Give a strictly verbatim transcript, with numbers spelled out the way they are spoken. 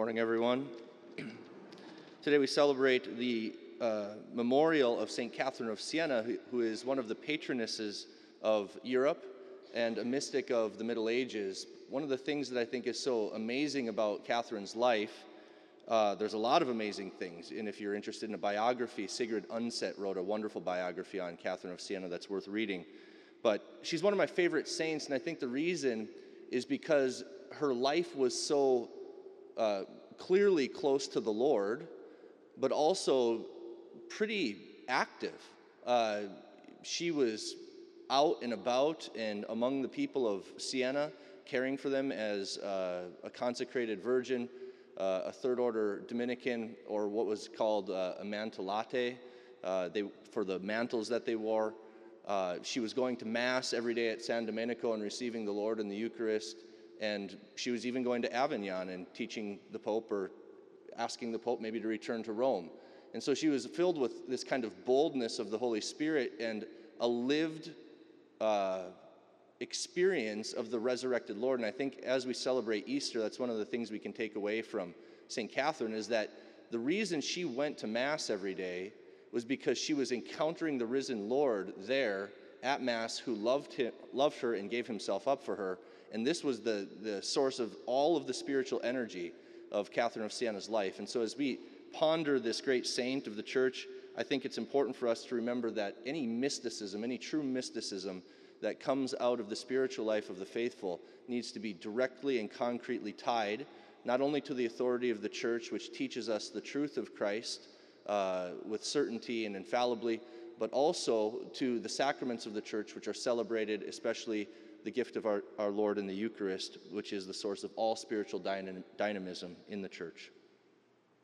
Morning, everyone. Today we celebrate the uh, memorial of Saint Catherine of Siena, who, who is one of the patronesses of Europe and a mystic of the Middle Ages. One of the things that I think is so amazing about Catherine's life, uh, there's a lot of amazing things, and if you're interested in a biography, Sigrid Undset wrote a wonderful biography on Catherine of Siena that's worth reading. But she's one of my favorite saints, and I think the reason is because her life was so uh, clearly close to the Lord, but also pretty active. Uh, she was out and about and among the people of Siena, caring for them as uh, a consecrated virgin, uh, a third-order Dominican, or what was called uh, a mantellate, uh, they, for the mantles that they wore. Uh, she was going to Mass every day at San Domenico and receiving the Lord in the Eucharist, and she was even going to Avignon and teaching the Pope or asking the Pope maybe to return to Rome. And so she was filled with this kind of boldness of the Holy Spirit and a lived uh, experience of the resurrected Lord. And I think as we celebrate Easter, that's one of the things we can take away from Saint Catherine, is that the reason she went to Mass every day was because she was encountering the risen Lord there at Mass, who loved him, loved her and gave himself up for her. And this was the, the source of all of the spiritual energy of Catherine of Siena's life. And so as we ponder this great saint of the Church, I think it's important for us to remember that any mysticism, any true mysticism that comes out of the spiritual life of the faithful needs to be directly and concretely tied, not only to the authority of the Church, which teaches us the truth of Christ uh, with certainty and infallibly, but also to the sacraments of the Church, which are celebrated, especially the gift of our, our Lord in the Eucharist, which is the source of all spiritual dynam- dynamism in the Church.